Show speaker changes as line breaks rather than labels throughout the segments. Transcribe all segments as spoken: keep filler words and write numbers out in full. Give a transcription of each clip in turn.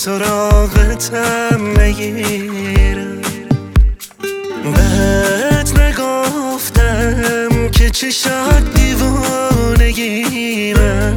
سراغتم نگیرم. بهت نگفتم که چشات دیوانگیمه،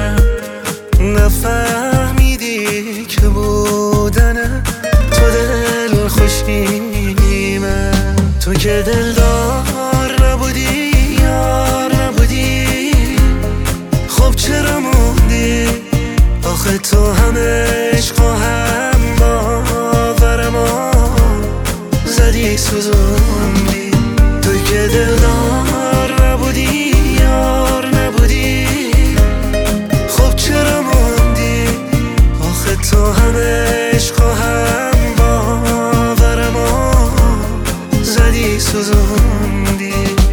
نفهمیدی که بودن تو دل خوشیمه. تو که دلدار نبودی، یار نبودی، خب چرا موندی؟ آخه تو هم عشق و هم باورمو زدی سوزوندی. تو که دلدار نبودی، یار نبودی، خب چرا موندی؟ آخه تو هم عشق و هم باورمو زدی سوزوندی.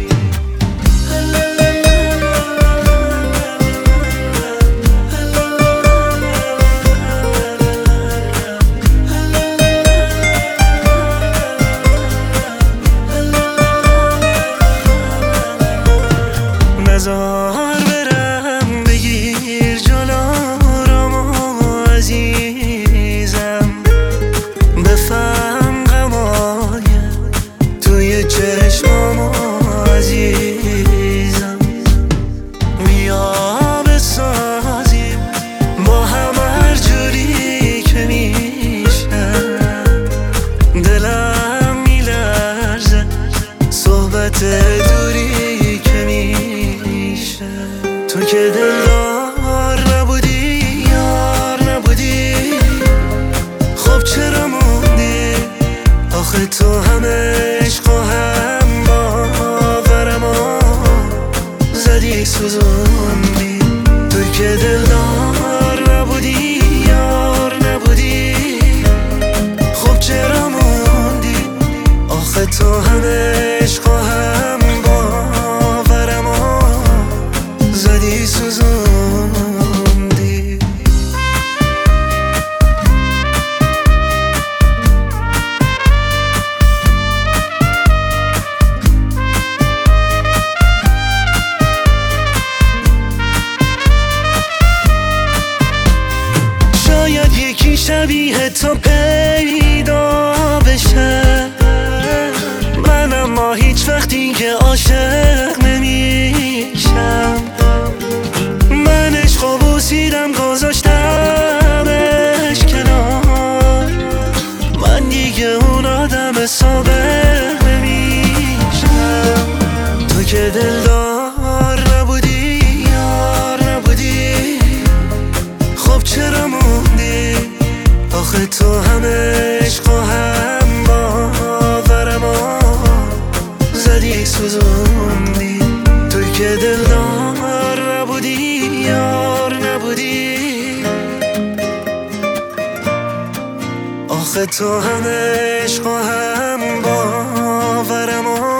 نزار برم بگیر جلومو عزیزم، بفهم غمای توی چشمامو عزیزم. بیا بسازیم با هم هر جوری که میشه، دلم میلرزه صحبت دوری که میشه. تو که دلدار نبودی، یار نبودی، خب چرا موندی؟ آخه تو هم عشق و هم باورمو زدی سوزوندی. تو که دلدار نبودی، یار نبودی، خب چرا موندی؟ آخه تو هم عشق و هم باورمو زدی سوزوندی. شاید یکی شبیه تو پیدا بشه، من اما هیچ وقتی که عاشق نمیشم. من عشق و بوسیدم گذاشتمش کنار، من دیگه اون آدم سابق نمیشم. تو که دلدار نبودی، یار نبودی، خب چرا موندی؟ آخه تو هم عشق و هم باورمو زدی سوزوندی. تو که دلدار نبودی، یار نبودی، آخه تو هم عشق و هم باورمو